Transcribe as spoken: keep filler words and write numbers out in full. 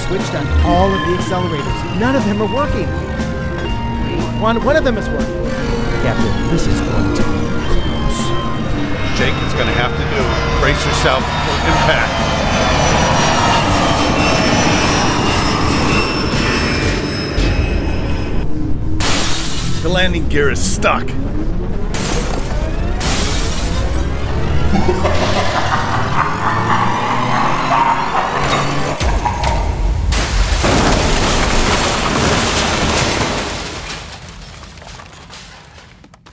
switched on all of the accelerators. None of them are working. One, one of them is working. Captain, this is going to be close. Jake, it's going to have to do. Brace yourself for impact. The landing gear is stuck.